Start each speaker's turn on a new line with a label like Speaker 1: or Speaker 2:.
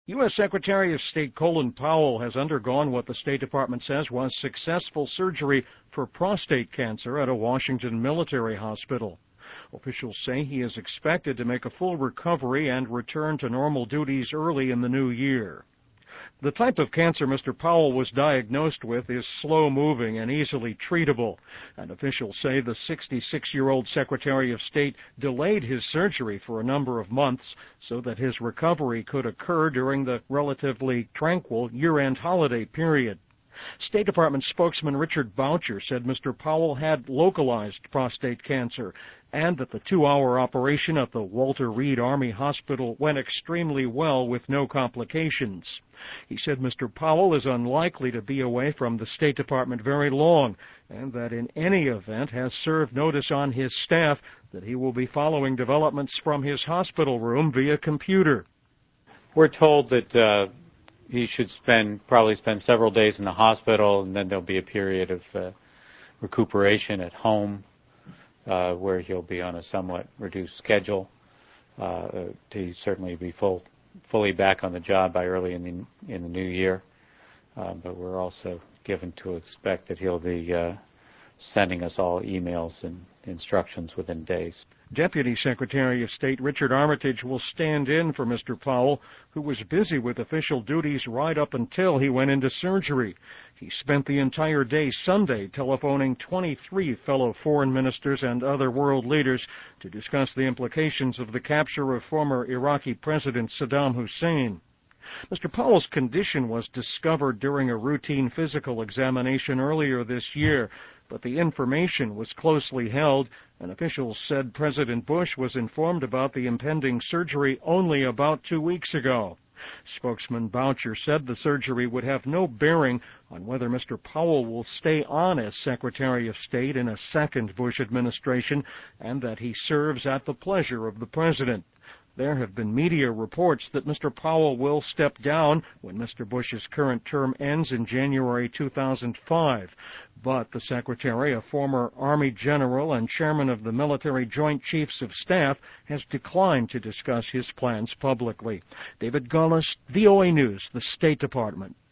Speaker 1: U.S. Secretary of State Colin Powell has undergone what the State Department says was successful surgery for prostate cancer at a Washington military hospital. Officials say he is expected to make a full recovery and return to normal duties early in the new year. The type of cancer Mr. Powell was diagnosed with is slow-moving and easily treatable, and officials say the 66-year-old Secretary of State delayed his surgery for a number of months so that his recovery could occur during the relatively tranquil year-end holiday period. State Department spokesman Richard Boucher said Mr. Powell had localized prostate cancer and that the 2-hour operation at the Walter Reed Army Hospital went extremely well with no complications. He said Mr. Powell is unlikely to be away from the State Department very long and that in any event has served notice on his staff that he will be following developments from his hospital room via computer.
Speaker 2: We're told that he should probably spend several days in the hospital, and then there'll be a period of recuperation at home where he'll be on a somewhat reduced schedule to certainly be fully back on the job by early in the new year. But we're also given to expect that he'll be sending us all emails and instructions within days.
Speaker 1: Deputy Secretary of State Richard Armitage will stand in for Mr. Powell, who was busy with official duties right up until he went into surgery. He spent the entire day Sunday telephoning 23 fellow foreign ministers and other world leaders to discuss the implications of the capture of former Iraqi President Saddam Hussein. Mr. Powell's condition was discovered during a routine physical examination earlier this year, but the information was closely held, and officials said President Bush was informed about the impending surgery only about 2 weeks ago. Spokesman Boucher said the surgery would have no bearing on whether Mr. Powell will stay on as Secretary of State in a second Bush administration, and that he serves at the pleasure of the President. There have been media reports that Mr. Powell will step down when Mr. Bush's current term ends in January 2005. But the Secretary, a former Army general and chairman of the Military Joint Chiefs of Staff, has declined to discuss his plans publicly. David Gullis, VOA News, the State Department.